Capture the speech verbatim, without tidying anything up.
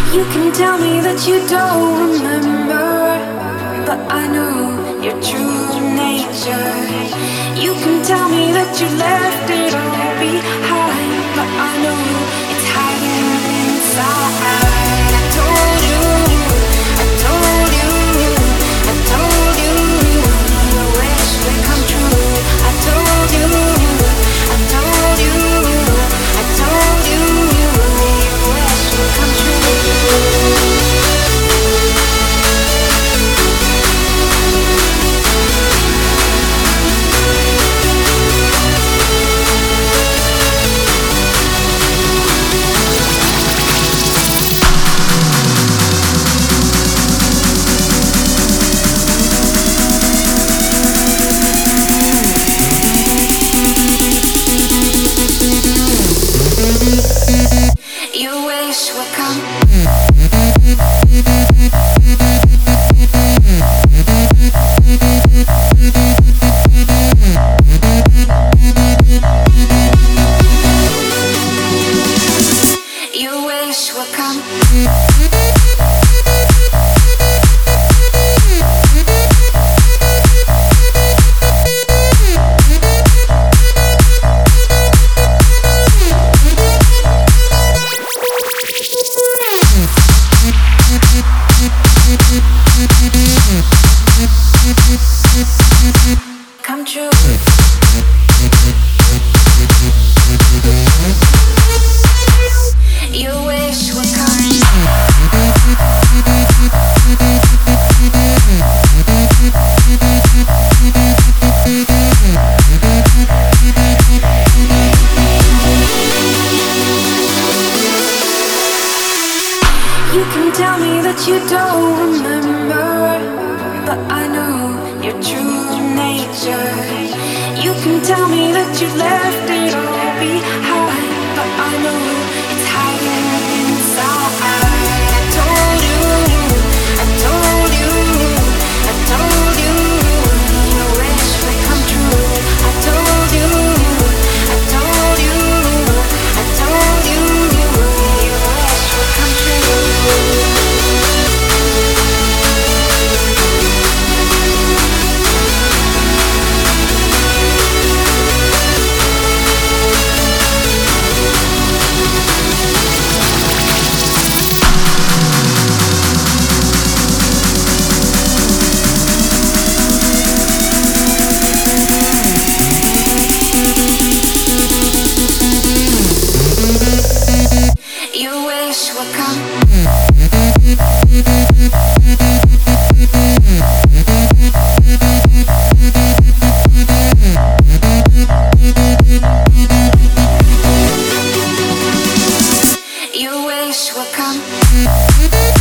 You can tell me that you don't remember, but I know your true nature. You can tell me that you left it all behind, but I know it's hiding inside. I told you, I told you, I told you, your wish would come true. I told you, I told you, I told you, your wish would come true. Your wish will come. Your wish will come. Come true. Your wish will come. You can tell me that you don't remember, but I know your true nature. You can tell me that you left it all behind, but I know it's hiding inside. I told you, I told you, I told you, your wish would come true. I told you, I told you, I told you, your wish would come true. Your wish will come. Your wish will come.